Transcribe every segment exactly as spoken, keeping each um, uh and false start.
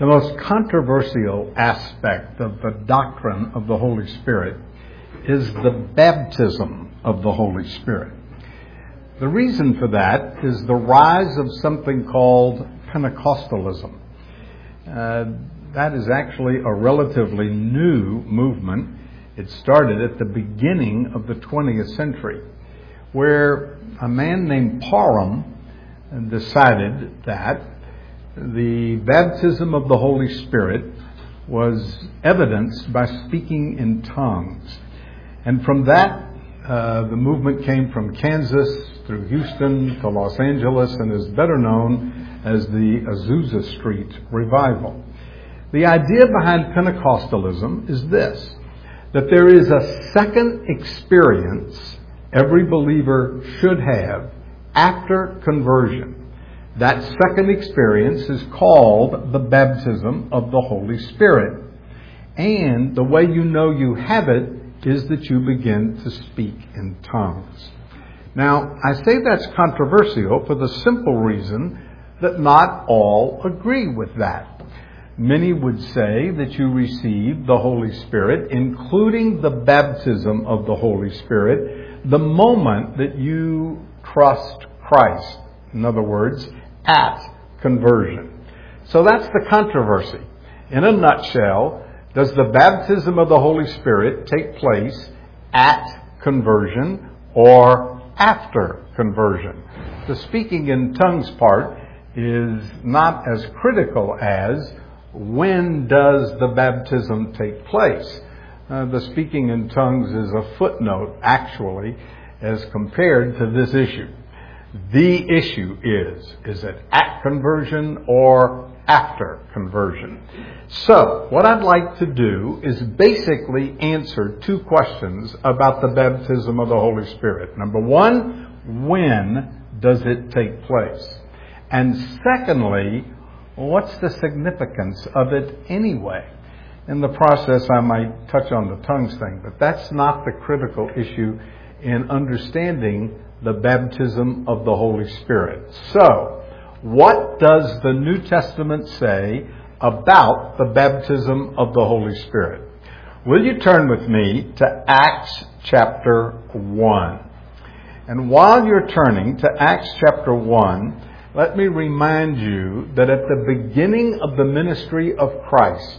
The most controversial aspect of the doctrine of the Holy Spirit is the baptism of the Holy Spirit. The reason for that is the rise of something called Pentecostalism. Uh, that is actually a relatively new movement. It started at the beginning of the twentieth century, where a man named Parham decided that the baptism of the Holy Spirit was evidenced by speaking in tongues. And from that, uh, the movement came from Kansas through Houston to Los Angeles and is better known as the Azusa Street Revival. The idea behind Pentecostalism is this, that there is a second experience every believer should have after conversion. That second experience is called the baptism of the Holy Spirit. And the way you know you have it is that you begin to speak in tongues. Now, I say that's controversial for the simple reason that not all agree with that. Many would say that you receive the Holy Spirit, including the baptism of the Holy Spirit, the moment that you trust Christ. In other words, at conversion. So that's the controversy. In a nutshell, does the baptism of the Holy Spirit take place at conversion or after conversion? The speaking in tongues part is not as critical as when does the baptism take place. Uh, the speaking in tongues is a footnote, actually, as compared to this issue. The issue is, is it at conversion or after conversion? So, what I'd like to do is basically answer two questions about the baptism of the Holy Spirit. Number one, when does it take place? And secondly, what's the significance of it anyway? In the process, I might touch on the tongues thing, but that's not the critical issue in understanding the baptism of the Holy Spirit. So, what does the New Testament say about the baptism of the Holy Spirit? Will you turn with me to Acts chapter one? And while you're turning to Acts chapter one, let me remind you that at the beginning of the ministry of Christ,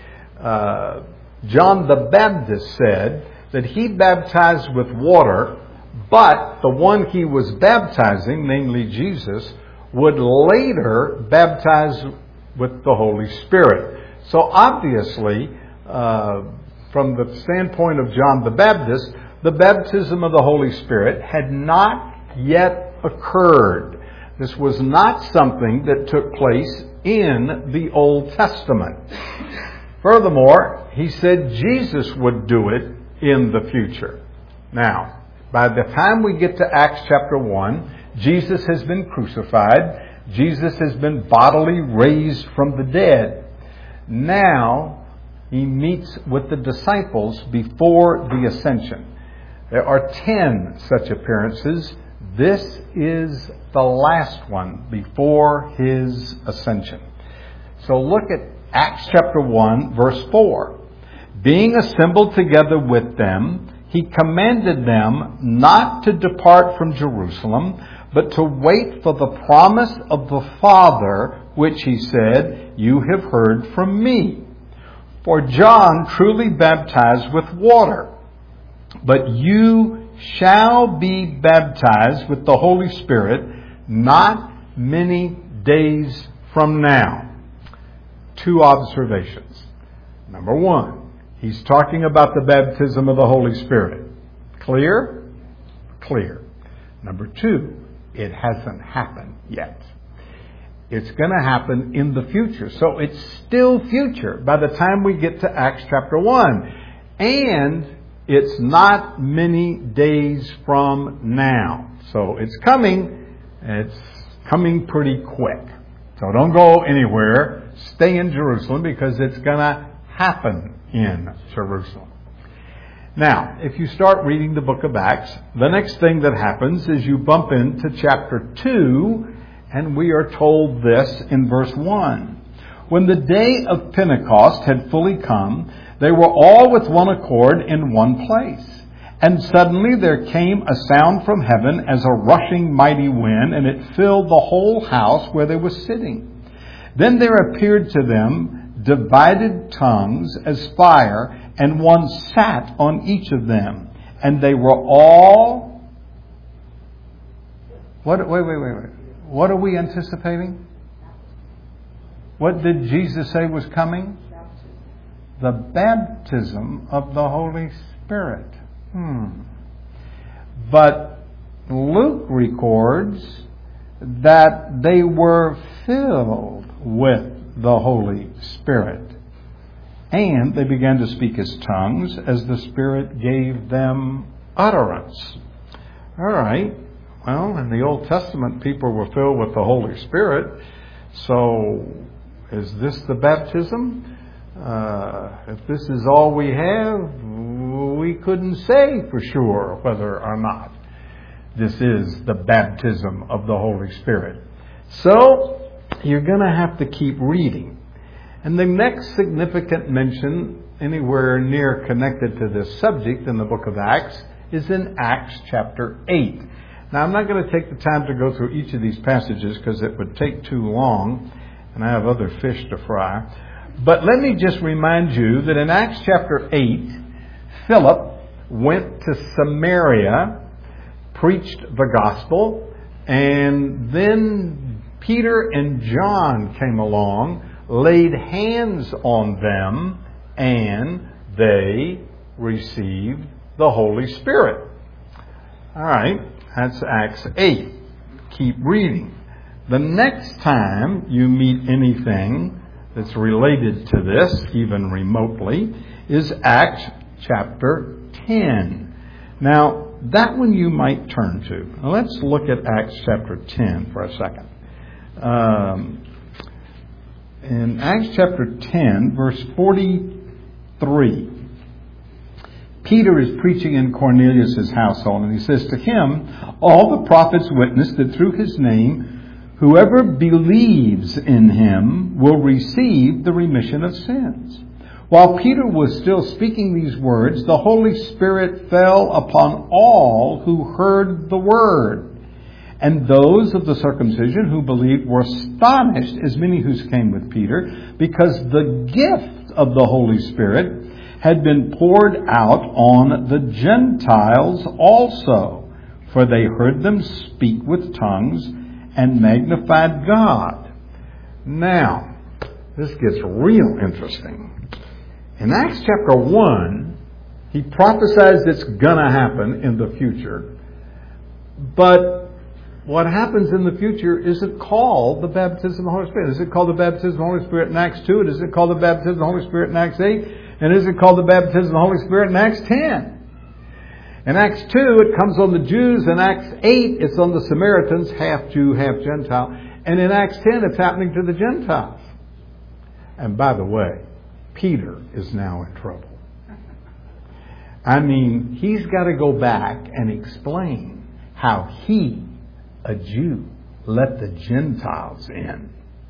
uh, John the Baptist said that he baptized with water, but the one he was baptizing, namely Jesus, would later baptize with the Holy Spirit. So obviously, uh, from the standpoint of John the Baptist, the baptism of the Holy Spirit had not yet occurred. This was not something that took place in the Old Testament. Furthermore, he said Jesus would do it in the future. Now, by the time we get to Acts chapter one, Jesus has been crucified. Jesus has been bodily raised from the dead. Now, he meets with the disciples before the ascension. There are ten such appearances. This is the last one before his ascension. So look at Acts chapter one, verse four. Being assembled together with them, he commanded them not to depart from Jerusalem, but to wait for the promise of the Father, which he said, you have heard from me. For John truly baptized with water, but you shall be baptized with the Holy Spirit not many days from now. Two observations. Number one, he's talking about the baptism of the Holy Spirit. Clear? Clear. Number two, it hasn't happened yet. It's going to happen in the future. So it's still future by the time we get to Acts chapter one. And it's not many days from now. So it's coming. It's coming pretty quick. So don't go anywhere. Stay in Jerusalem because it's going to happen in Jerusalem. Now, if you start reading the book of Acts, the next thing that happens is you bump into chapter two, and we are told this in verse one. when the day of Pentecost had fully come, they were all with one accord in one place. And suddenly there came a sound from heaven as a rushing mighty wind, and it filled the whole house where they were sitting. Then there appeared to them divided tongues as fire, and one sat on each of them. And they were all... What? Wait, wait, wait, wait. What are we anticipating? What did Jesus say was coming? The baptism of the Holy Spirit. Hmm. But Luke records that they were filled with the Holy Spirit. And they began to speak as tongues as the Spirit gave them utterance. All right. Well, in the Old Testament, people were filled with the Holy Spirit. So, is this the baptism? Uh, if this is all we have, we couldn't say for sure whether or not this is the baptism of the Holy Spirit. So, you're going to have to keep reading. And the next significant mention anywhere near connected to this subject in the book of Acts is in Acts chapter eight. Now, I'm not going to take the time to go through each of these passages because it would take too long, and I have other fish to fry. But let me just remind you that in Acts chapter eight, Philip went to Samaria, preached the gospel, and then Peter and John came along, laid hands on them, and they received the Holy Spirit. All right, that's Acts eight. Keep reading. The next time you meet anything that's related to this, even remotely, is Acts chapter ten. Now, that one you might turn to. Now, let's look at Acts chapter ten for a second. Um, in Acts chapter ten, verse forty-three, Peter is preaching in Cornelius' household, and he says to him, all the prophets witness that through his name whoever believes in him will receive the remission of sins. While Peter was still speaking these words, the Holy Spirit fell upon all who heard the word. And those of the circumcision who believed were astonished, as many who came with Peter, because the gift of the Holy Spirit had been poured out on the Gentiles also, for they heard them speak with tongues and magnified God. Now, this gets real interesting. In Acts chapter one, he prophesies it's going to happen in the future. But what happens in the future isn't called the baptism of the Holy Spirit. Is it called the baptism of the Holy Spirit in Acts two? Is it called the baptism of the Holy Spirit in Acts eight? And is it called the baptism of the Holy Spirit in Acts ten? In Acts two, it comes on the Jews. In Acts eight, it's on the Samaritans, half Jew, half Gentile. And in Acts ten, it's happening to the Gentiles. And by the way, Peter is now in trouble. I mean, he's got to go back and explain how he, a Jew, let the Gentiles in.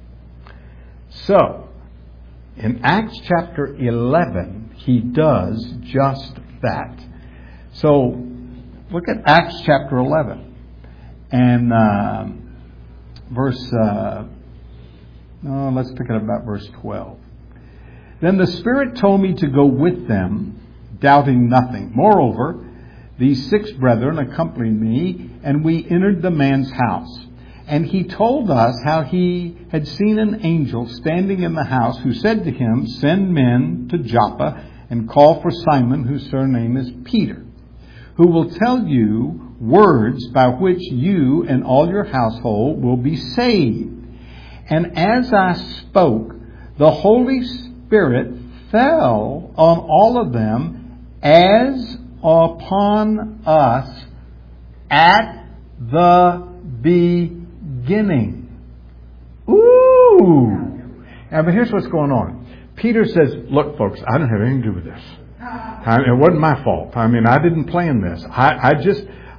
So, in Acts chapter eleven, he does just that. So, look at Acts chapter eleven and uh, verse, uh, no, let's pick it up about verse twelve. Then the Spirit told me to go with them, doubting nothing. Moreover, these six brethren accompanied me, and we entered the man's house. And he told us how he had seen an angel standing in the house who said to him, send men to Joppa and call for Simon, whose surname is Peter, who will tell you words by which you and all your household will be saved. And as I spoke, the Holy Spirit fell on all of them as upon us at the beginning. Ooh! Now, but here's what's going on. Peter says, look, folks, I didn't have anything to do with this. I, it wasn't my fault. I mean, I didn't plan this. I, I just,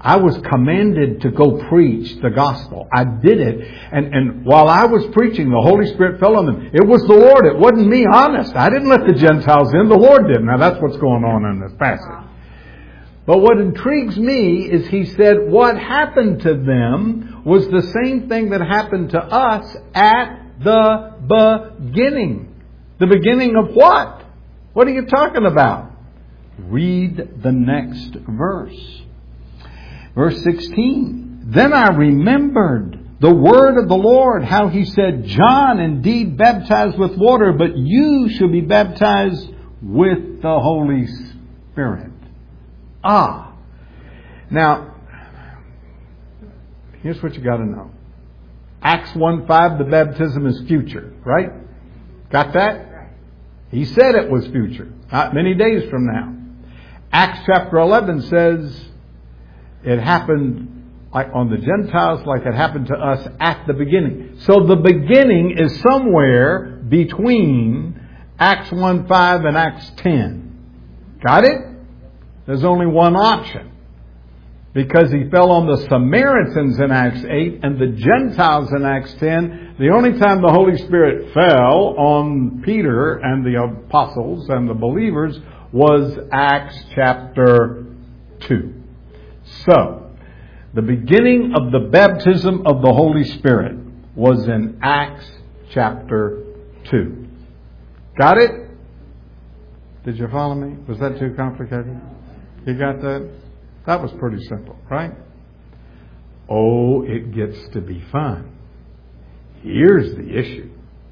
I was commanded to go preach the gospel. I did it. And, and while I was preaching, the Holy Spirit fell on them. It was the Lord. It wasn't me, honest. I didn't let the Gentiles in. The Lord did. Now that's what's going on in this passage. But what intrigues me is he said what happened to them was the same thing that happened to us at the beginning. The beginning of what? What are you talking about? Read the next verse. Verse sixteen. Then I remembered the word of the Lord, how he said, John indeed baptized with water, but you shall be baptized with the Holy Spirit. Ah. Now, here's what you got to know. Acts one five, the baptism is future, right? Got that? He said it was future, not many days from now. Acts chapter eleven says it happened like on the Gentiles like it happened to us at the beginning. So the beginning is somewhere between Acts one five and Acts ten. Got it? There's only one option. Because he fell on the Samaritans in Acts eight and the Gentiles in Acts ten. The only time the Holy Spirit fell on Peter and the apostles and the believers was Acts chapter two. So, the beginning of the baptism of the Holy Spirit was in Acts chapter two. Got it? Did you follow me? Was that too complicated? You got that? That was pretty simple, right? Oh, it gets to be fun. Here's the issue.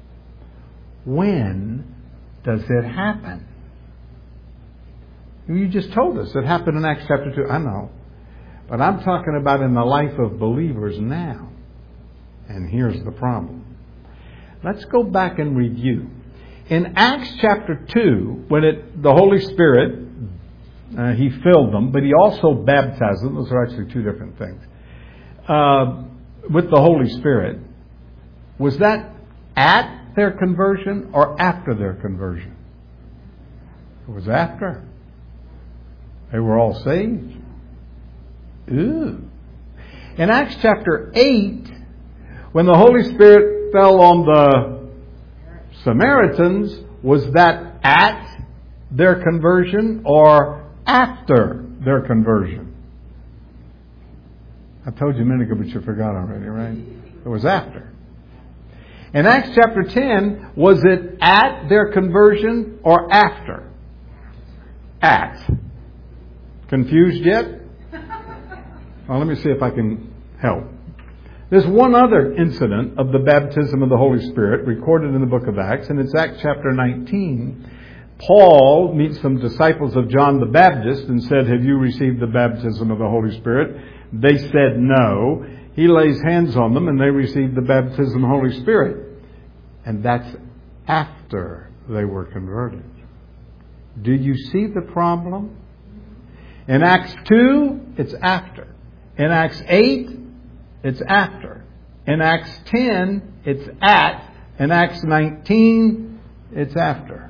When does it happen? You just told us it happened in Acts chapter two. I know. But I'm talking about in the life of believers now. And here's the problem. Let's go back and review. In Acts chapter two, when it the Holy Spirit, uh, He filled them, but He also baptized them. Those are actually two different things. Uh, with the Holy Spirit, was that at their conversion or after their conversion? It was after. They were all saved. Ooh. In Acts chapter eight, when the Holy Spirit fell on the Samaritans, was that at their conversion or after their conversion? I told you a minute ago, but you forgot already, right? It was after. In Acts chapter ten, was it at their conversion or after? At. Confused yet? Well, let me see if I can help. There's one other incident of the baptism of the Holy Spirit recorded in the book of Acts, and it's Acts chapter nineteen. Paul meets some disciples of John the Baptist and said, have you received the baptism of the Holy Spirit? They said no. He lays hands on them and they received the baptism of the Holy Spirit. And that's after they were converted. Do you see the problem? In Acts two, it's after. In Acts eight, it's after. In Acts ten, it's at. In Acts nineteen, it's after.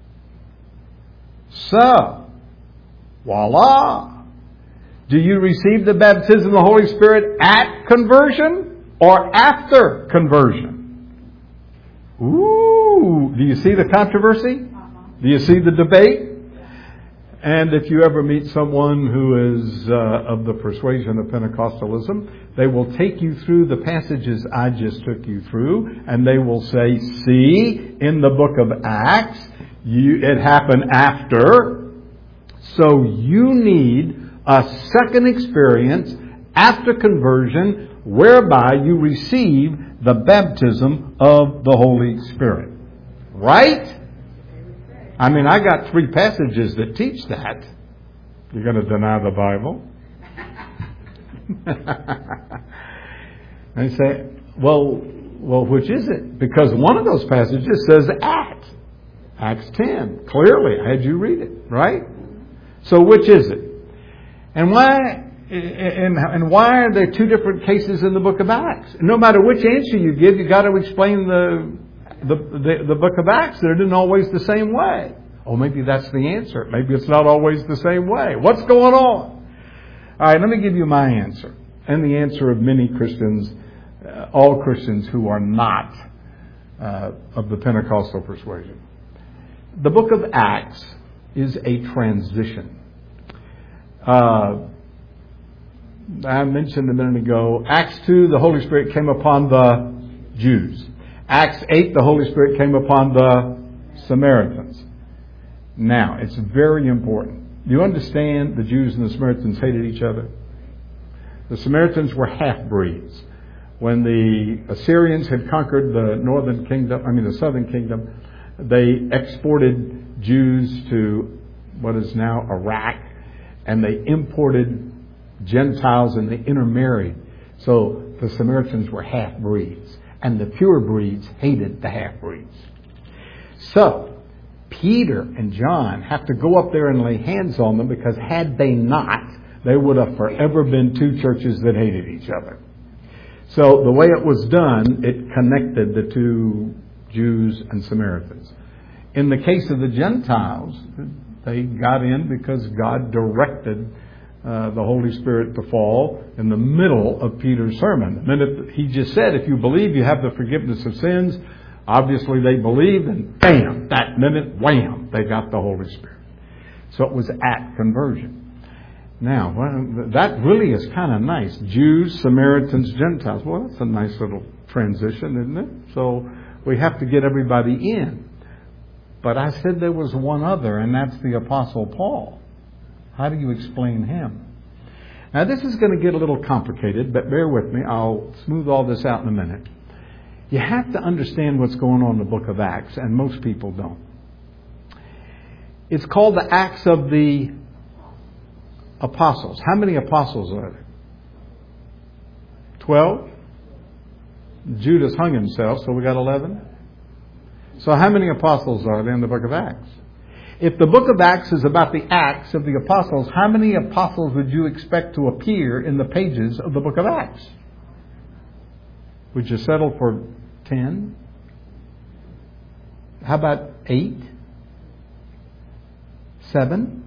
So, voila. Do you receive the baptism of the Holy Spirit at conversion or after conversion? Ooh, do you see the controversy? Do you see the debate? And if you ever meet someone who is uh, of the persuasion of Pentecostalism, they will take you through the passages I just took you through, and they will say, see, in the book of Acts, you, it happened after, so you need a second experience after conversion whereby you receive the baptism of the Holy Spirit. Right? I mean, I got three passages that teach that. You're going to deny the Bible? And say, well, well, which is it? Because one of those passages says at. Acts ten. Clearly, I had you read it, right? So which is it? And why and, and why are there two different cases in the book of Acts? No matter which answer you give, you've got to explain the The, the, the book of Acts, that it isn't always the same way. Oh, maybe that's the answer. Maybe it's not always the same way. What's going on? All right, let me give you my answer, and the answer of many Christians, uh, all Christians who are not uh, of the Pentecostal persuasion. The book of Acts is a transition. Uh, I mentioned a minute ago, Acts two, the Holy Spirit came upon the Jews. Acts eight, the Holy Spirit came upon the Samaritans. Now, it's very important. Do you understand the Jews and the Samaritans hated each other? The Samaritans were half-breeds. When the Assyrians had conquered the northern kingdom, I mean the southern kingdom, they exported Jews to what is now Iraq, and they imported Gentiles and they intermarried. So the Samaritans were half-breeds, and the pure breeds hated the half-breeds. So Peter and John have to go up there and lay hands on them, because had they not, they would have forever been two churches that hated each other. So the way it was done, it connected the two Jews and Samaritans. In the case of the Gentiles, they got in because God directed uh, the Holy Spirit to fall in the middle of Peter's sermon. The minute he just said, if you believe you have the forgiveness of sins, obviously they believed, and bam, that minute, wham, they got the Holy Spirit. So it was at conversion. Now, well, that really is kind of nice. Jews, Samaritans, Gentiles. Well, that's a nice little transition, isn't it? So we have to get everybody in. But I said there was one other, and that's the Apostle Paul. How do you explain him? Now, this is going to get a little complicated, but bear with me. I'll smooth all this out in a minute. You have to understand what's going on in the book of Acts, and most people don't. It's called the Acts of the Apostles. How many apostles are there? Twelve? Judas hung himself, so we got eleven. So how many apostles are there in the book of Acts? If the book of Acts is about the Acts of the Apostles, how many apostles would you expect to appear in the pages of the book of Acts? Would you settle for ten? How about eight? Seven?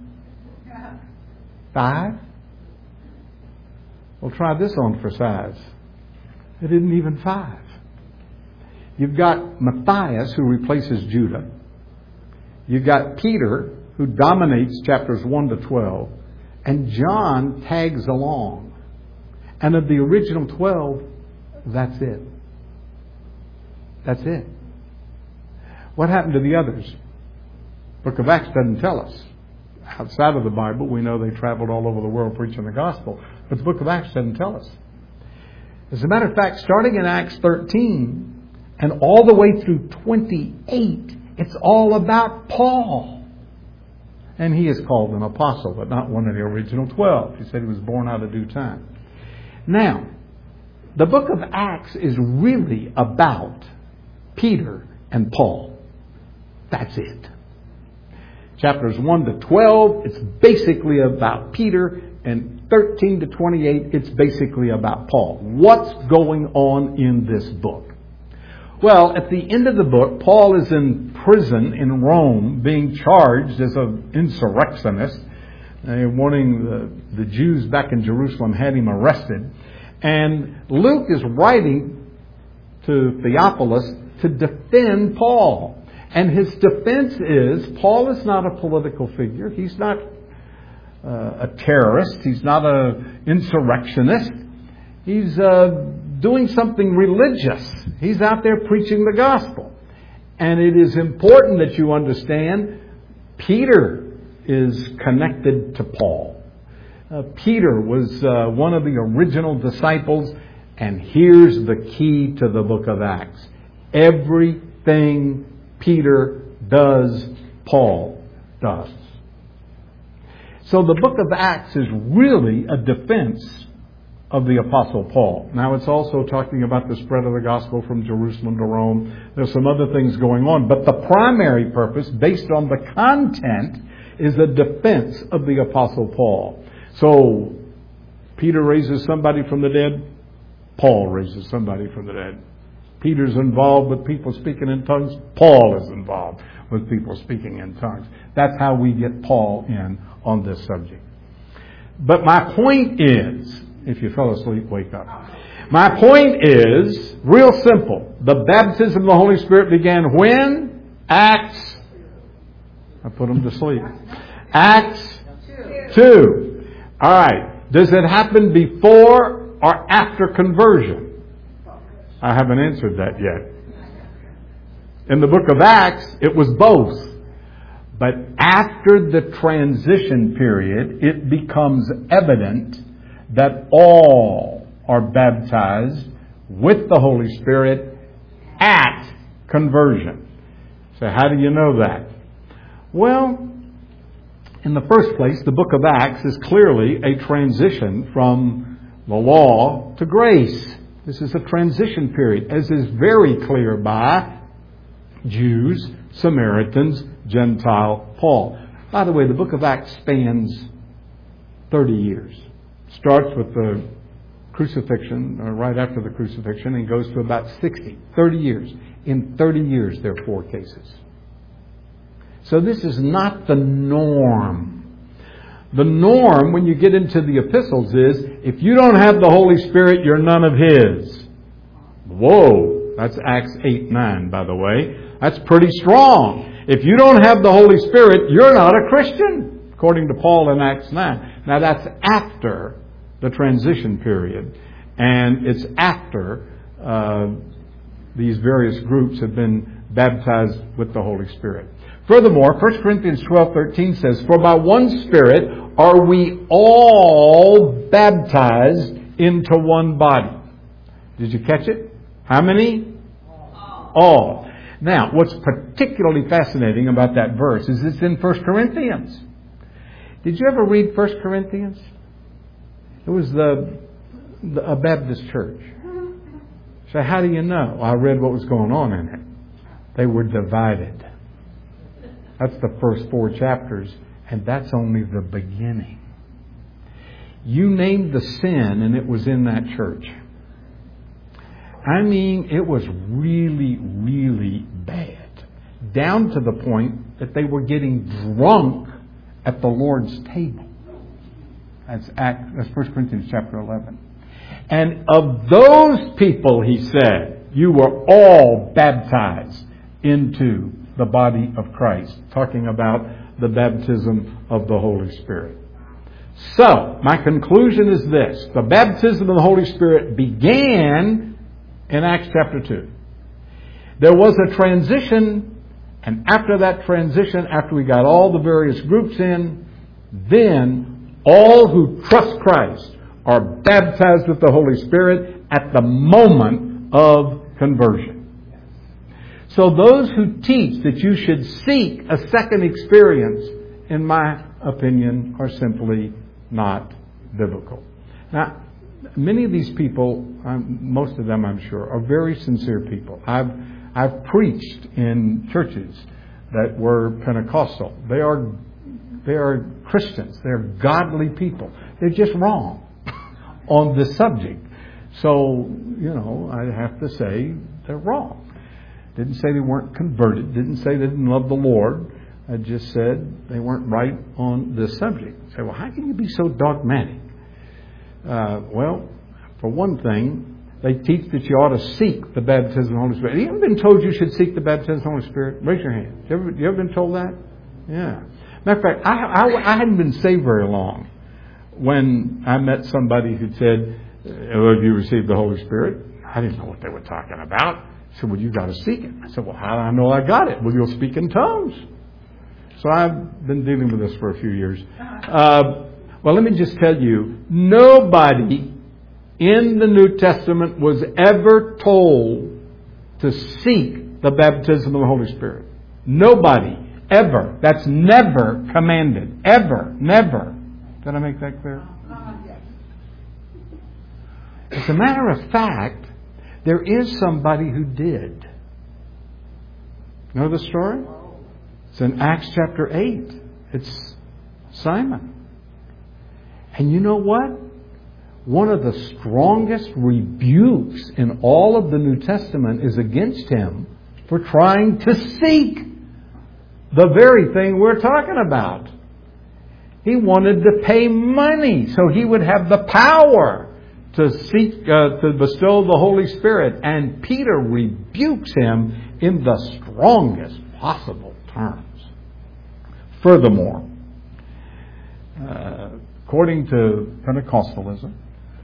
Five? Well, try this on for size. It isn't even five. You've got Matthias, who replaces Judah. You've got Peter, who dominates chapters one to twelve. And John tags along. And of the original twelve, that's it. That's it. What happened to the others? Book of Acts doesn't tell us. Outside of the Bible, we know they traveled all over the world preaching the gospel. But the book of Acts doesn't tell us. As a matter of fact, starting in Acts thirteen and all the way through twenty-eight, it's all about Paul. And he is called an apostle, but not one of the original twelve. He said he was born out of due time. Now, the book of Acts is really about Peter and Paul. That's it. Chapters one to twelve, it's basically about Peter, and thirteen to twenty-eight, it's basically about Paul. What's going on in this book? Well, at the end of the book, Paul is in prison in Rome, being charged as an insurrectionist, uh, wanting the, the Jews back in Jerusalem had him arrested. And Luke is writing to Theophilus to defend Paul. And his defense is, Paul is not a political figure. He's not uh, a terrorist. He's not an insurrectionist. He's uh, doing something religious. He's out there preaching the gospel. And it is important that you understand, Peter is connected to Paul. Uh, Peter was uh, one of the original disciples. And here's the key to the book of Acts. Everything Peter does, Paul does. So the book of Acts is really a defense of the Apostle Paul. Now, it's also talking about the spread of the gospel from Jerusalem to Rome. There's some other things going on. But the primary purpose, based on the content, is a defense of the Apostle Paul. So, Peter raises somebody from the dead. Paul raises somebody from the dead. Peter's involved with people speaking in tongues. Paul is involved with people speaking in tongues. That's how we get Paul in on this subject. But my point is, if you fell asleep, wake up. My point is, real simple. The baptism of the Holy Spirit began when? Acts. I put them to sleep. Acts two. All right. Does it happen before or after conversion? I haven't answered that yet. In the book of Acts, it was both. But after the transition period, it becomes evident that all are baptized with the Holy Spirit at conversion. So how do you know that? Well, in the first place, the book of Acts is clearly a transition from the law to grace. This is a transition period, as is very clear by Jews, Samaritans, Gentile, Paul. By the way, the book of Acts spans thirty years. Starts with the crucifixion, or right after the crucifixion, and goes to about sixty. thirty years. In thirty years, there are four cases. So this is not the norm. The norm, when you get into the epistles, is if you don't have the Holy Spirit, you're none of His. Whoa! That's Acts eight nine, by the way. That's pretty strong. If you don't have the Holy Spirit, you're not a Christian, according to Paul in Acts nine. Now that's after the transition period, and it's after uh, these various groups have been baptized with the Holy Spirit. Furthermore, First Corinthians twelve thirteen says, "For by one Spirit are we all baptized into one body." Did you catch it? How many? All. All. Now, what's particularly fascinating about that verse is it's in First Corinthians. Did you ever read First Corinthians? It was the, the a Baptist church. So how do you know? I read what was going on in it. They were divided. That's the first four chapters, and that's only the beginning. You named the sin, and it was in that church. I mean, it was really, really bad. Down to the point that they were getting drunk at the Lord's table. That's Act, that's First Corinthians chapter eleven. And of those people, he said, you were all baptized into the body of Christ. Talking about the baptism of the Holy Spirit. So, my conclusion is this. The baptism of the Holy Spirit began in Acts chapter two. There was a transition, and after that transition, after we got all the various groups in, then all who trust Christ are baptized with the Holy Spirit at the moment of conversion. So those who teach that you should seek a second experience, in my opinion, are simply not biblical. Now, many of these people, um, most of them I'm sure, are very sincere people. I've I've preached in churches that were Pentecostal. They are they are Christians. They're godly people. They're just wrong on this subject. So, you know, I have to say they're wrong. Didn't say they weren't converted. Didn't say they didn't love the Lord. I just said they weren't right on this subject. You say, well, how can you be so dogmatic? Uh, well, for one thing, they teach that you ought to seek the baptism of the Holy Spirit. Have you ever been told you should seek the baptism of the Holy Spirit? Raise your hand. You ever, you ever been told that? Yeah. Matter of fact, I, I, I hadn't been saved very long when I met somebody who said, oh, have you received the Holy Spirit? I didn't know what they were talking about. He said, well, you've got to seek it. I said, well, how do I know I got it? Well, you'll speak in tongues. So I've been dealing with this for a few years. Uh, well, let me just tell you, nobody in the New Testament was ever told to seek the baptism of the Holy Spirit. Nobody, ever. That's never commanded. Ever. Never. Did I make that clear? As a matter of fact, there is somebody who did. Know the story? It's in Acts chapter eight. It's Simon. And you know what? One of the strongest rebukes in all of the New Testament is against him for trying to seek the very thing we're talking about. He wanted to pay money so he would have the power to seek, uh, to bestow the Holy Spirit. And Peter rebukes him in the strongest possible terms. Furthermore, uh, according to Pentecostalism,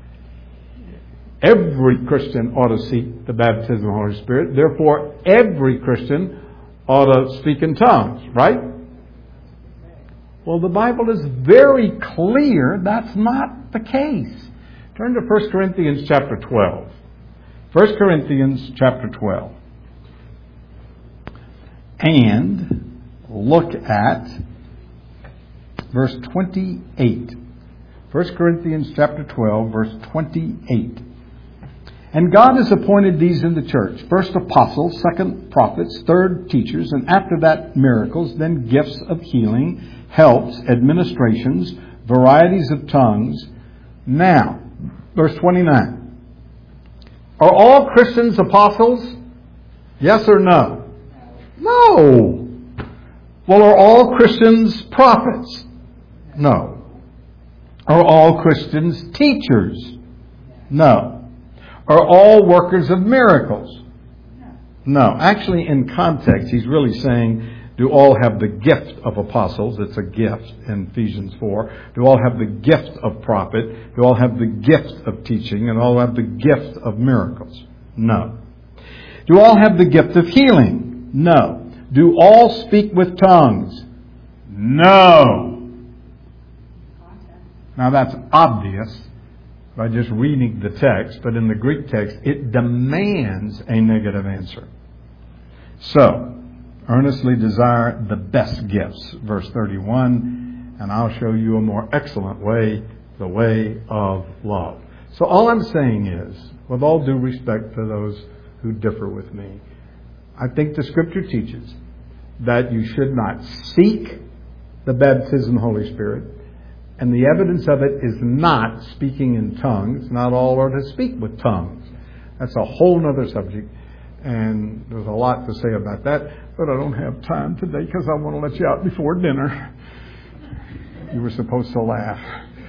every Christian ought to seek the baptism of the Holy Spirit. Therefore, every Christian ought to speak in tongues, right? Well, the Bible is very clear that's not the case. Turn to First Corinthians chapter twelve. First Corinthians chapter twelve. And look at verse twenty-eight. First Corinthians chapter twelve, verse twenty-eight. And God has appointed these in the church. First apostles, second prophets, third teachers, and after that miracles, then gifts of healing, helps, administrations, varieties of tongues. Now, verse twenty-nine. Are all Christians apostles? Yes or no? No. Well, are all Christians prophets? No. Are all Christians teachers? No. Are all workers of miracles? No. Actually, in context, he's really saying, do all have the gift of apostles? It's a gift in Ephesians four. Do all have the gift of prophet? Do all have the gift of teaching? And all have the gift of miracles? No. Do all have the gift of healing? No. Do all speak with tongues? No. Now that's obvious by just reading the text, but in the Greek text, it demands a negative answer. So, earnestly desire the best gifts, verse thirty-one, and I'll show you a more excellent way, the way of love. So all I'm saying is, with all due respect to those who differ with me, I think the Scripture teaches that you should not seek the baptism of the Holy Spirit, and the evidence of it is not speaking in tongues. Not all are to speak with tongues. That's a whole other subject, and there's a lot to say about that, but I don't have time today because I want to let you out before dinner. You were supposed to laugh.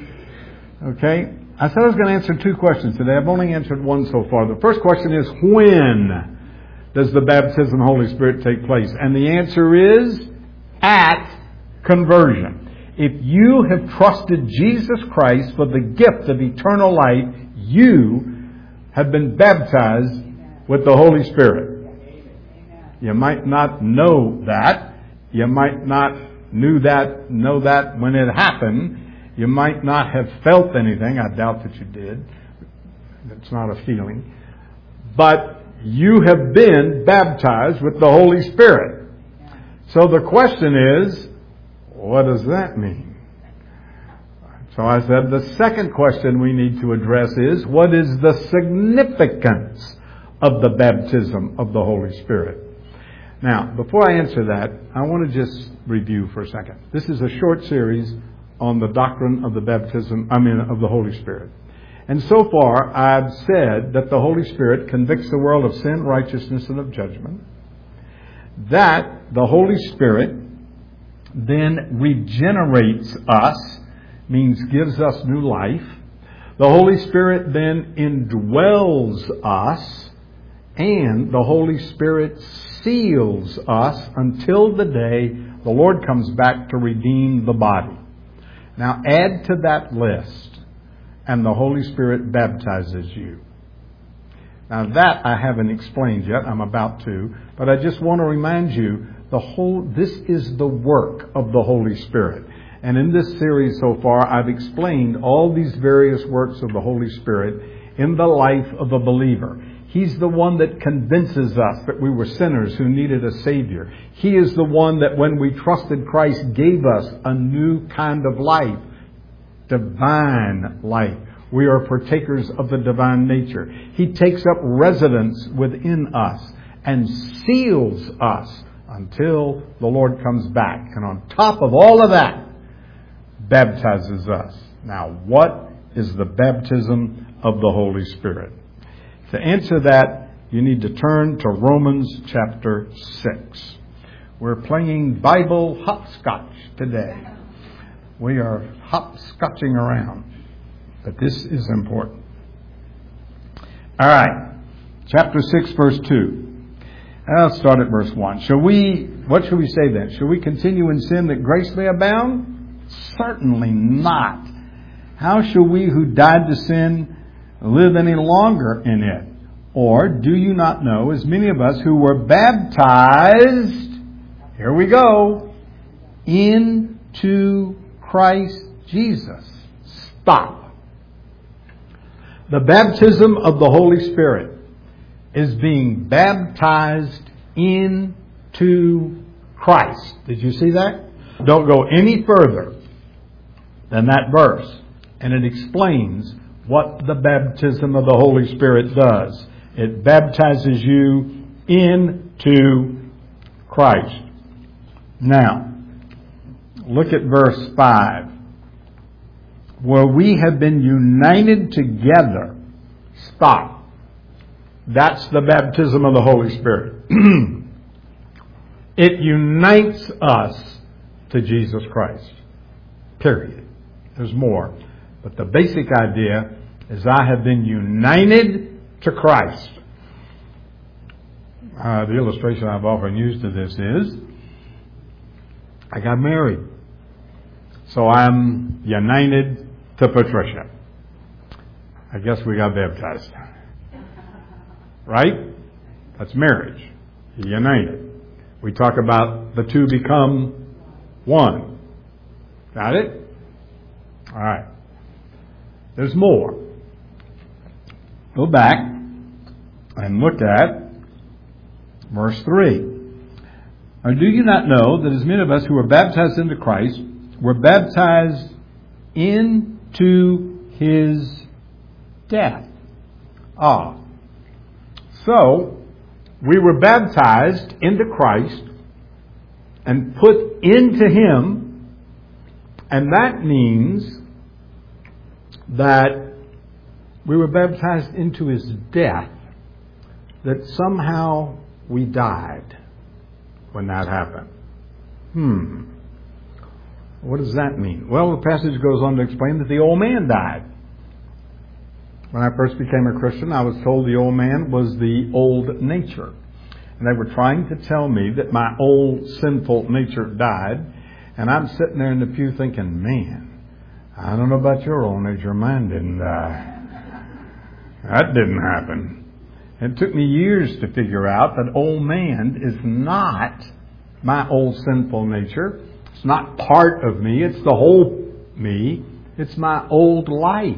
Okay? I said I was going to answer two questions today. I've only answered one so far. The first question is, when does the baptism of the Holy Spirit take place? And the answer is, at conversion. If you have trusted Jesus Christ for the gift of eternal life, you have been baptized with the Holy Spirit. You might not know that. You might not knew that, know that when it happened. You might not have felt anything. I doubt that you did. It's not a feeling. But you have been baptized with the Holy Spirit. So the question is, what does that mean? So I said the second question we need to address is, what is the significance of the baptism of the Holy Spirit? Now, before I answer that, I want to just review for a second. This is a short series on the doctrine of the baptism, I mean, of the Holy Spirit. And so far, I've said that the Holy Spirit convicts the world of sin, righteousness, and of judgment. That the Holy Spirit then regenerates us, means gives us new life. The Holy Spirit then indwells us, and the Holy Spirit seals us until the day the Lord comes back to redeem the body. Now add to that list, and the Holy Spirit baptizes you. Now that I haven't explained yet. I'm about to. But I just want to remind you, the whole this is the work of the Holy Spirit. And in this series so far, I've explained all these various works of the Holy Spirit in the life of a believer. He's the one that convinces us that we were sinners who needed a Savior. He is the one that when we trusted Christ gave us a new kind of life, divine life. We are partakers of the divine nature. He takes up residence within us and seals us until the Lord comes back. And on top of all of that, baptizes us. Now, what is the baptism of the Holy Spirit? To answer that, you need to turn to Romans chapter six. We're playing Bible hopscotch today. We are hopscotching around. But this is important. All right. Chapter six, verse two. I'll start at verse one. Shall we, what shall we say then? Shall we continue in sin that grace may abound? Certainly not. How shall we who died to sin live any longer in it? Or do you not know, as many of us who were baptized, here we go, into Christ Jesus? Stop. The baptism of the Holy Spirit is being baptized into Christ. Did you see that? Don't go any further than that verse. And it explains what the baptism of the Holy Spirit does. It baptizes you into Christ. Now, look at verse five. Where we have been united together. Stop. That's the baptism of the Holy Spirit. It unites us to Jesus Christ. Period. There's more. But the basic idea is I have been united to Christ. Uh, the illustration I've often used to this is I got married. So I'm united to Patricia. I guess we got baptized. Right? That's marriage. United. We talk about the two become one. Got it? All right. There's more. Go back and look at verse three. Or do you not know that as many of us who were baptized into Christ were baptized into His death? Ah. So, we were baptized into Christ and put into Him, and that means that we were baptized into His death, that somehow we died when that happened. Hmm. What does that mean? Well, the passage goes on to explain that the old man died. When I first became a Christian, I was told the old man was the old nature. And they were trying to tell me that my old sinful nature died. And I'm sitting there in the pew thinking, man, I don't know about your old nature, mine didn't die. That didn't happen. It took me years to figure out that old man is not my old sinful nature. It's not part of me. It's the whole me. It's my old life.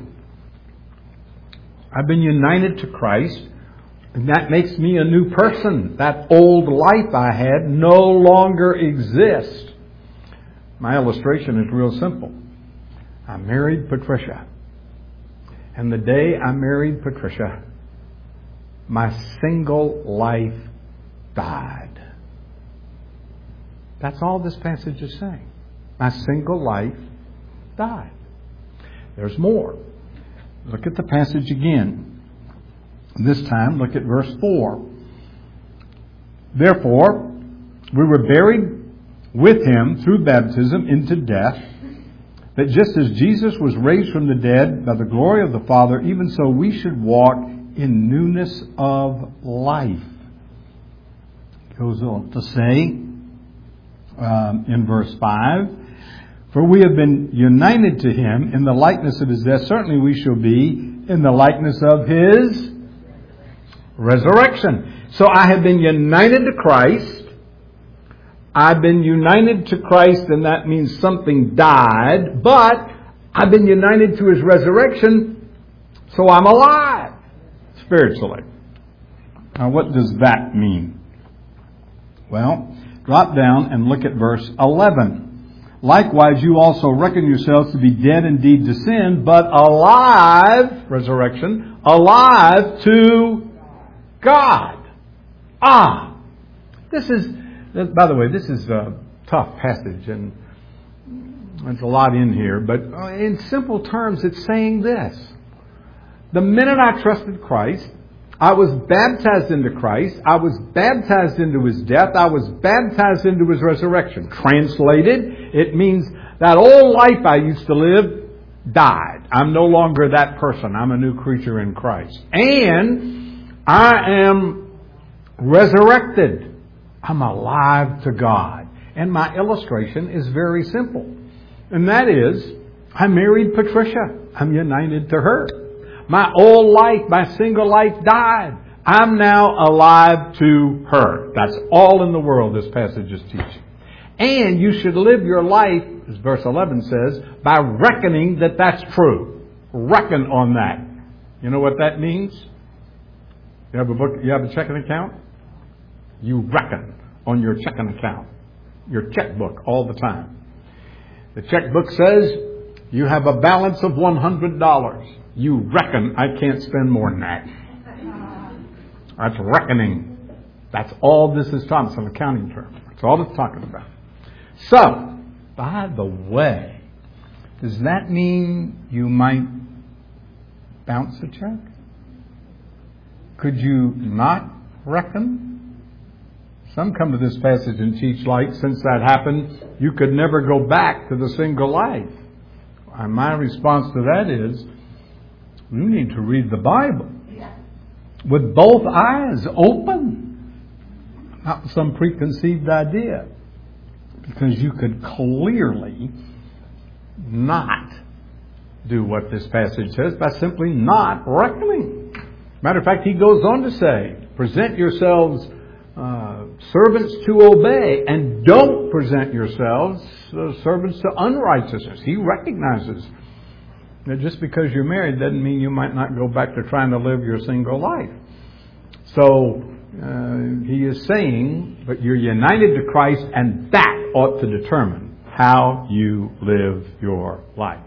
I've been united to Christ, and that makes me a new person. That old life I had no longer exists. My illustration is real simple. I married Patricia. And the day I married Patricia, my single life died. That's all this passage is saying. My single life died. There's more. Look at the passage again. This time, look at verse four. Therefore, we were buried with Him through baptism into death, that just as Jesus was raised from the dead by the glory of the Father, even so we should walk in newness of life. It goes on to say um, in verse five, for we have been united to Him in the likeness of His death. Certainly we shall be in the likeness of His resurrection. So I have been united to Christ. I've been united to Christ, and that means something died. But I've been united to His resurrection, so I'm alive spiritually. Now what does that mean? Well, drop down and look at verse eleven. Likewise, you also reckon yourselves to be dead indeed to sin, but alive, resurrection, alive to God. Ah, this is, by the way, this is a tough passage, and there's a lot in here, but in simple terms, it's saying this. The minute I trusted Christ, I was baptized into Christ. I was baptized into His death. I was baptized into His resurrection. Translated, it means That old life I used to live died. I'm no longer that person. I'm a new creature in Christ. And I am resurrected. I'm alive to God. And my illustration is very simple. And that is, I married Patricia. I'm united to her. My old life, my single life died. I'm now alive to her. That's all in the world this passage is teaching. And you should live your life, as verse eleven says, by reckoning that that's true. Reckon on that. You know what that means? You have a book, you have a checking account? You reckon on your checking account, your checkbook all the time. The checkbook says you have a balance of one hundred dollars. You reckon I can't spend more than that. That's reckoning. That's all this is talking. It's an accounting term. That's all it's talking about. So, by the way, does that mean you might bounce a check? Could you not reckon? Some come to this passage and teach like, since that happened, you could never go back to the single life. And my response to that is, you need to read the Bible with both eyes open, not some preconceived idea. Because you could clearly not do what this passage says by simply not reckoning. Matter of fact, he goes on to say, present yourselves uh, servants to obey, and don't present yourselves uh, servants to unrighteousness. He recognizes that just because you're married doesn't mean you might not go back to trying to live your single life. So uh, he is saying, but you're united to Christ, and that ought to determine how you live your life.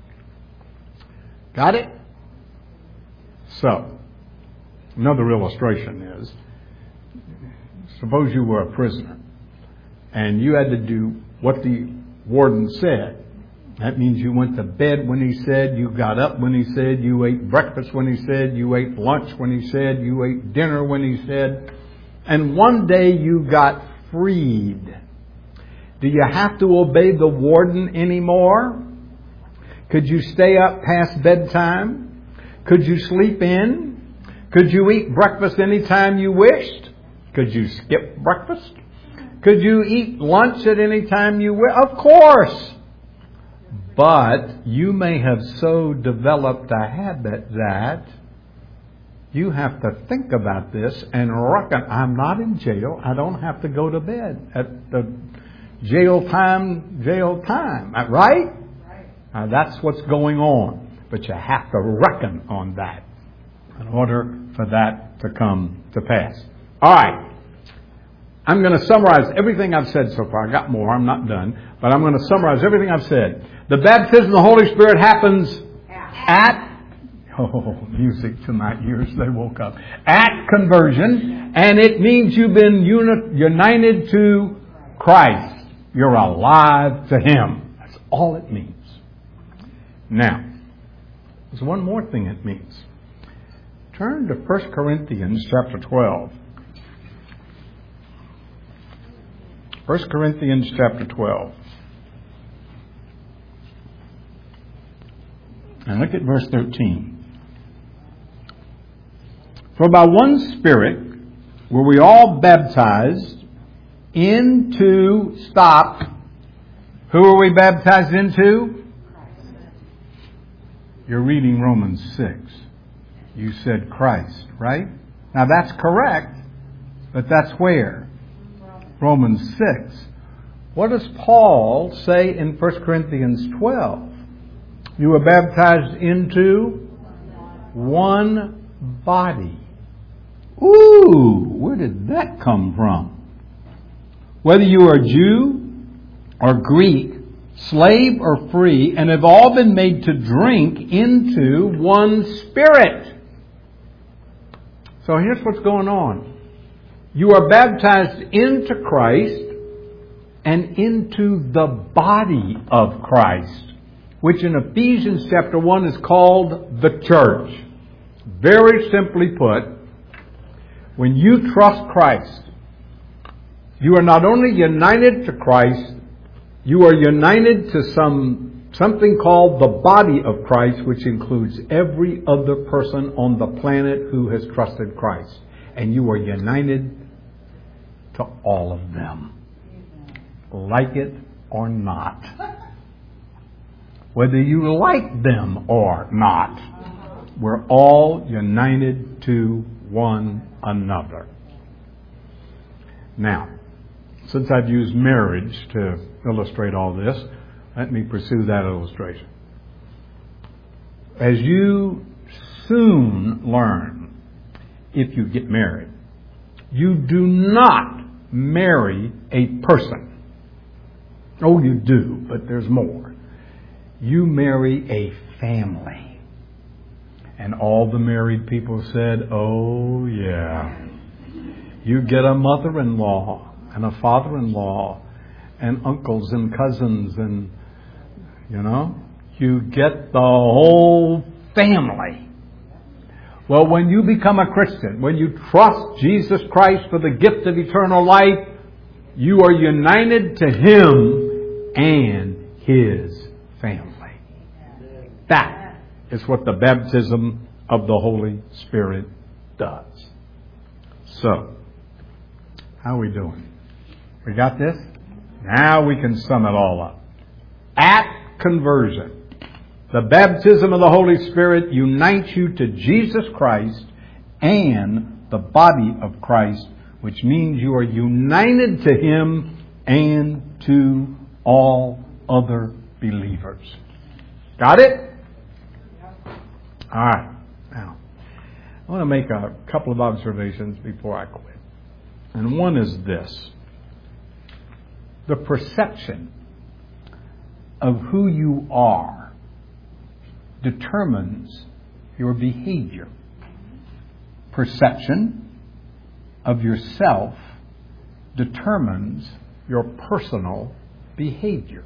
Got it? So, another illustration is, suppose you were a prisoner and you had to do what the warden said. That means you went to bed when he said, you got up when he said, you ate breakfast when he said, you ate lunch when he said, you ate dinner when he said, and one day you got freed. Do you have to obey the warden anymore? Could you stay up past bedtime? Could you sleep in? Could you eat breakfast anytime you wished? Could you skip breakfast? Could you eat lunch at any time you wished? Of course. But you may have so developed a habit that you have to think about this and reckon, I'm not in jail. I don't have to go to bed at the jail time, jail time. Right? Right. Now, that's what's going on. But you have to reckon on that in order for that to come to pass. All right. I'm going to summarize everything I've said so far. I got more. I'm not done. But I'm going to summarize everything I've said. The baptism of the Holy Spirit happens at, oh, music to my ears, they woke up, at conversion. And it means you've been uni- united to Christ. You're alive to Him. That's all it means. Now, there's one more thing it means. Turn to First Corinthians chapter twelve. First Corinthians chapter twelve. And look at verse thirteen. For by one Spirit were we all baptized into, stop, who are we baptized into? You're reading Romans six. You said Christ, right? Now that's correct, but that's where? Romans six. What does Paul say in First Corinthians twelve? You were baptized into one body. Ooh, where did that come from? Whether you are Jew or Greek, slave or free, and have all been made to drink into one Spirit. So here's what's going on. You are baptized into Christ and into the body of Christ, which in Ephesians chapter one is called the church. Very simply put, when you trust Christ, you are not only united to Christ, You are united to some something called the body of Christ, which includes every other person on the planet who has trusted Christ. And you are united to all of them. Like it or not. Whether you like them or not. We're all united to one another. Now, since I've used marriage to illustrate all this, let me pursue that illustration. As you soon learn, if you get married, you do not marry a person. Oh, you do, but there's more. You marry a family. And all the married people said, oh, yeah. You get a mother-in-law and a father-in-law and uncles and cousins and, you know, you get the whole family. Well, when you become a Christian, when you trust Jesus Christ for the gift of eternal life, you are united to Him and His family. That is what the baptism of the Holy Spirit does. So, how are we doing? We got this? Now we can sum it all up. At conversion, the baptism of the Holy Spirit unites you to Jesus Christ and the body of Christ, which means you are united to Him and to all other believers. Got it? All right. Now, I want to make a couple of observations before I quit. And one is this. The perception of who you are determines your behavior. Perception of yourself determines your personal behavior.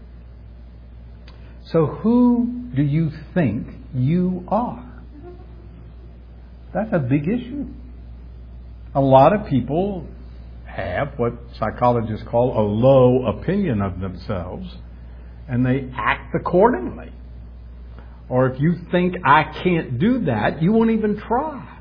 So who do you think you are? That's a big issue. A lot of people have what psychologists call a low opinion of themselves, and they act accordingly. Or if you think I can't do that, you won't even try.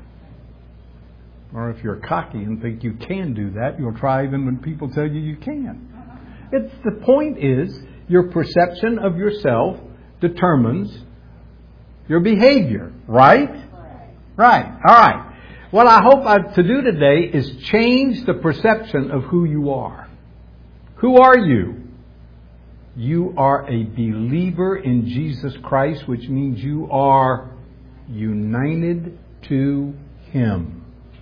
Or if you're cocky and think you can do that, you'll try even when people tell you you can. It's the point is your perception of yourself determines your behavior, right? Right. All right. What I hope I, to do today is change the perception of who you are. Who are you? You are a believer in Jesus Christ, which means you are united to Him.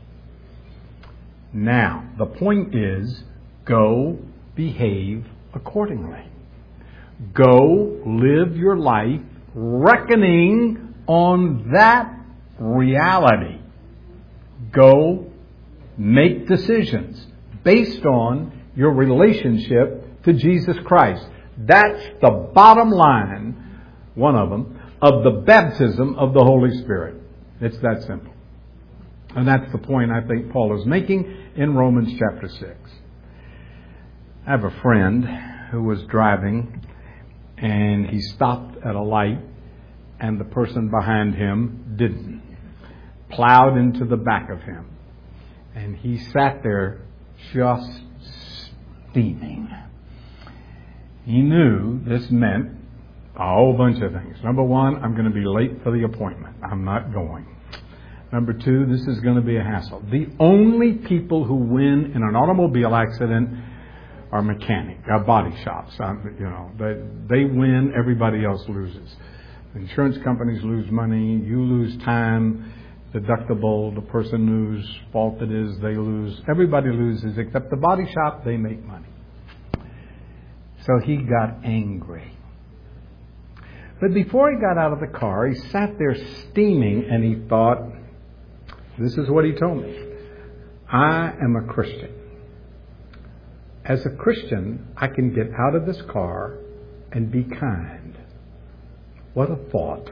Now, the point is, go behave accordingly. Go live your life reckoning on that reality. Go make decisions based on your relationship to Jesus Christ. That's the bottom line, one of them, of the baptism of the Holy Spirit. It's that simple. And that's the point I think Paul is making in Romans chapter six. I have a friend who was driving and he stopped at a light and the person behind him didn't. Plowed into the back of him. And he sat there just steaming. He knew this meant a whole bunch of things. Number one, I'm going to be late for the appointment. I'm not going. Number two, this is going to be a hassle. The only people who win in an automobile accident are mechanic, uh, body shops. Um, you know, they, they win, everybody else loses. Insurance companies lose money, you lose time, deductible, the person whose fault it is, they lose. Everybody loses except the body shop, they make money. So he got angry. But before he got out of the car, he sat there steaming and he thought, this is what he told me. I am a Christian. As a Christian, I can get out of this car and be kind. What a thought.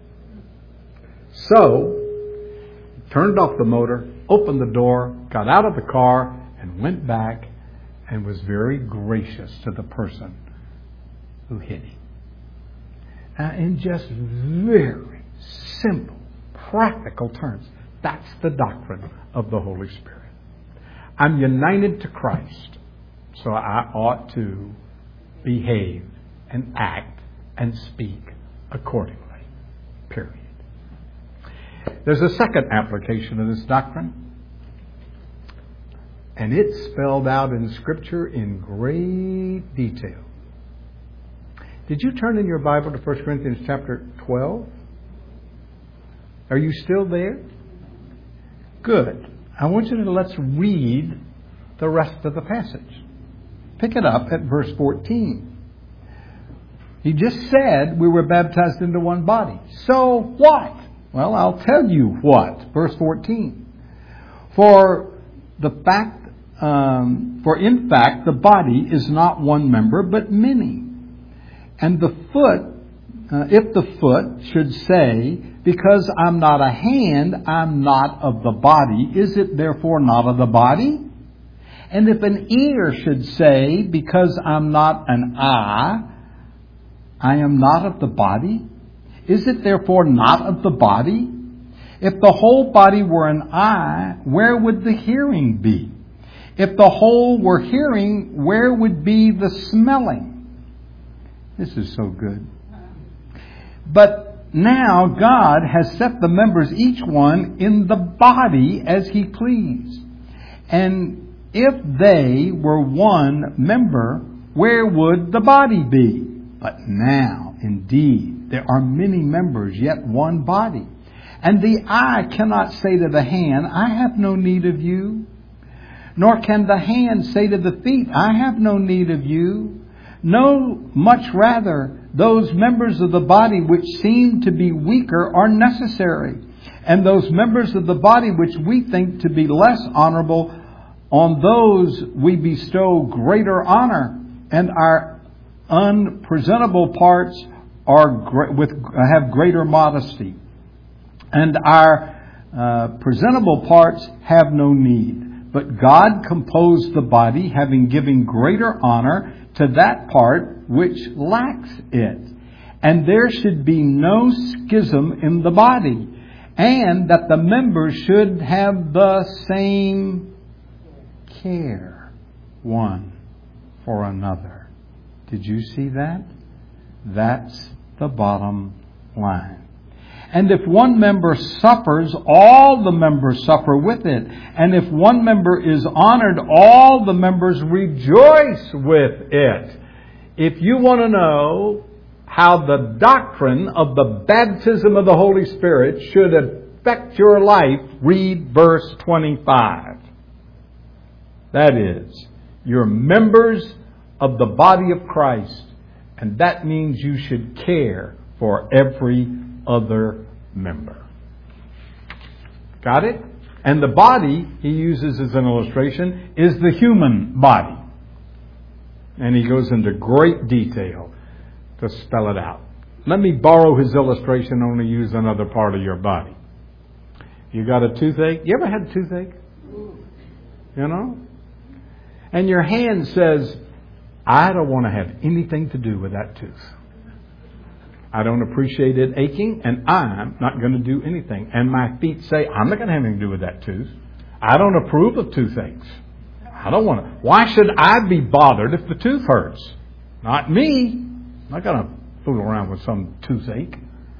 So, he turned off the motor, opened the door, got out of the car, and went back and was very gracious to the person who hit him. Uh, in just very simple, practical terms, that's the doctrine of the Holy Spirit. I'm united to Christ, so I ought to behave and act and speak accordingly. Period. There's a second application of this doctrine, and it's spelled out in Scripture in great detail. Did you turn in your Bible to First Corinthians chapter twelve? Are you still there? Good. I want you to let's read the rest of the passage. Pick it up at verse fourteen. He just said we were baptized into one body. So what? Well, I'll tell you what. Verse fourteen. For the fact, um, for in fact, the body is not one member, but many. And the foot, uh, if the foot should say, because I'm not a hand, I'm not of the body, is it therefore not of the body? And if an ear should say, because I'm not an eye, I am not of the body, is it therefore not of the body? If the whole body were an eye, where would the hearing be? If the whole were hearing, where would be the smelling? This is so good. But now God has set the members, each one, in the body as He pleased. And if they were one member, where would the body be? But now, indeed, there are many members, yet one body. And the eye cannot say to the hand, I have no need of you. Nor can the hand say to the feet, I have no need of you. No, much rather, those members of the body which seem to be weaker are necessary. And those members of the body which we think to be less honorable, on those we bestow greater honor. And our unpresentable parts are with have greater modesty. And our uh, presentable parts have no need. But God composed the body, having given greater honor to that part which lacks it. And there should be no schism in the body, and that the members should have the same care one for another. Did you see that? That's the bottom line. And if one member suffers, all the members suffer with it. And if one member is honored, all the members rejoice with it. If you want to know how the doctrine of the baptism of the Holy Spirit should affect your life, read verse twenty-five. That is, you're members of the body of Christ. And that means you should care for every other member. Got it? And the body he uses as an illustration is the human body. And he goes into great detail to spell it out. Let me borrow his illustration, only use another part of your body. You got a toothache? You ever had a toothache? You know? And your hand says, I don't want to have anything to do with that tooth. I don't appreciate it aching, and I'm not going to do anything. And my feet say, I'm not going to have anything to do with that tooth. I don't approve of toothaches. I don't want to. Why should I be bothered if the tooth hurts? Not me. I'm not going to fool around with some toothache.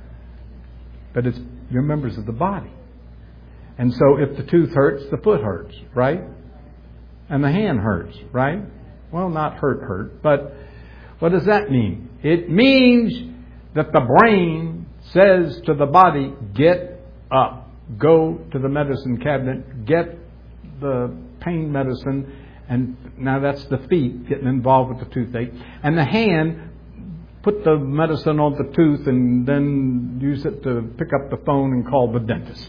But it's you're members of the body. And so if the tooth hurts, the foot hurts, right? And the hand hurts, right? Well, not hurt, hurt. But what does that mean? It means that the brain says to the body, get up, go to the medicine cabinet, get the pain medicine, and now that's the feet getting involved with the toothache. And the hand, put the medicine on the tooth and then use it to pick up the phone and call the dentist.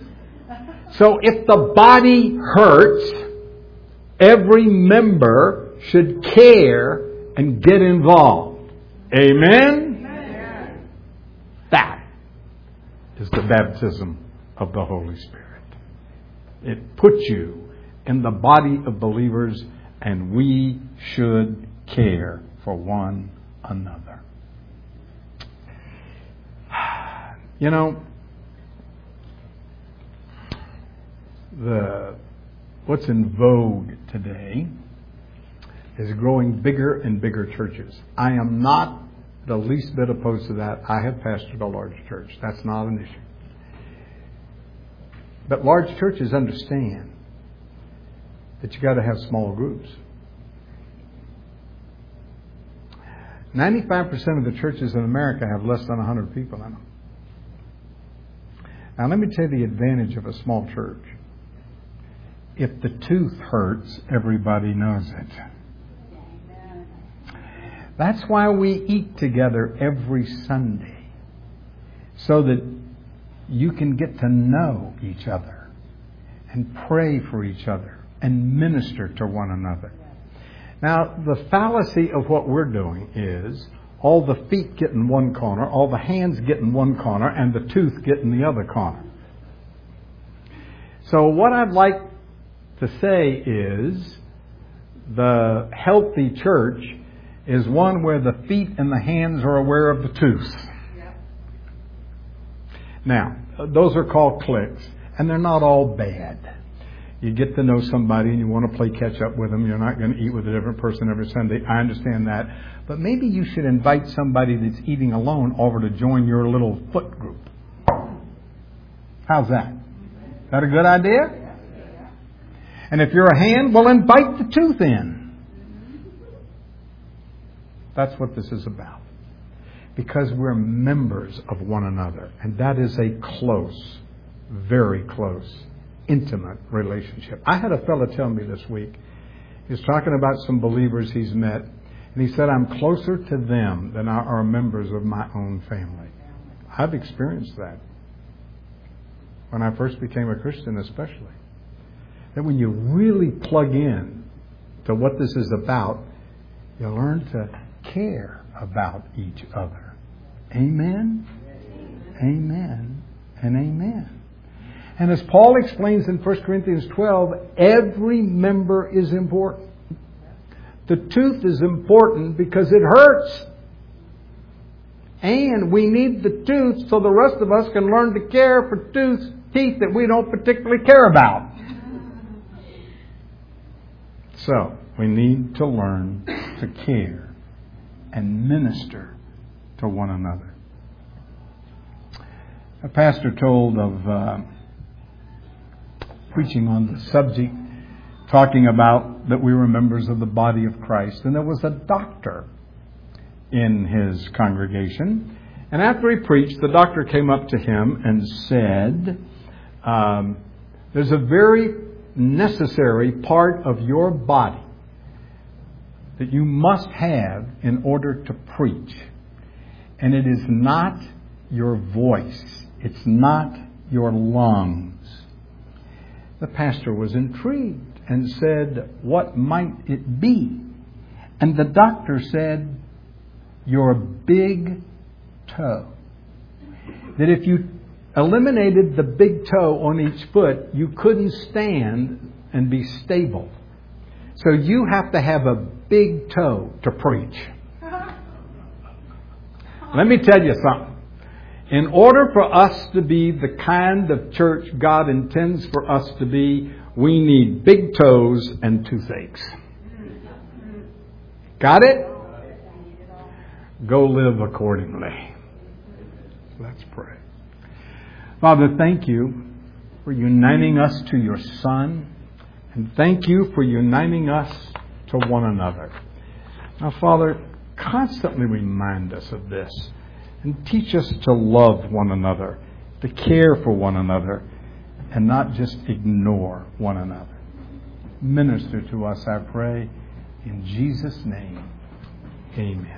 So if the body hurts, every member should care and get involved. Amen? That is the baptism of the Holy Spirit. It puts you in the body of believers, and we should care for one another. You know, the what's in vogue today is growing bigger and bigger churches. I am not the least bit opposed to that. I have pastored a large church. That's not an issue. But large churches understand that you got to have small groups. ninety-five percent of the churches in America have less than one hundred people in them. Now let me tell you the advantage of a small church. If the tooth hurts, everybody knows it. That's why we eat together every Sunday, so that you can get to know each other and pray for each other and minister to one another. Now, the fallacy of what we're doing is all the feet get in one corner, all the hands get in one corner, and the tooth get in the other corner. So what I'd like to say is the healthy church is one where the feet and the hands are aware of the tooth. Yep. Now, those are called cliques, and they're not all bad. You get to know somebody and you want to play catch up with them. You're not going to eat with a different person every Sunday. I understand that. But maybe you should invite somebody that's eating alone over to join your little foot group. How's that? Is that a good idea? And if you're a hand, well, invite the tooth in. That's what this is about. Because we're members of one another. And that is a close, very close, intimate relationship. I had a fellow tell me this week, he was talking about some believers he's met, and he said, I'm closer to them than I are members of my own family. I've experienced that. When I first became a Christian especially. That when you really plug in to what this is about, you learn to care about each other. Amen? Amen and amen. And as Paul explains in First Corinthians twelve, every member is important. The tooth is important because it hurts. And we need the tooth so the rest of us can learn to care for tooth, teeth that we don't particularly care about. So, we need to learn to care and minister to one another. A pastor told of uh, preaching on the subject, talking about that we were members of the body of Christ. And there was a doctor in his congregation. And after he preached, the doctor came up to him and said, um, there's a very necessary part of your body that you must have in order to preach. And it is not your voice. It's not your lungs. The pastor was intrigued and said, what might it be? And the doctor said, your big toe. That if you eliminated the big toe on each foot, you couldn't stand and be stable. So you have to have a big toe to preach. Let me tell you something. In order for us to be the kind of church God intends for us to be, we need big toes and toothaches. Got it? Go live accordingly. Let's pray. Father, thank you for uniting us to your Son. And thank you for uniting us to one another. Now, Father, constantly remind us of this. And teach us to love one another, to care for one another, and not just ignore one another. Minister to us, I pray, in Jesus' name. Amen.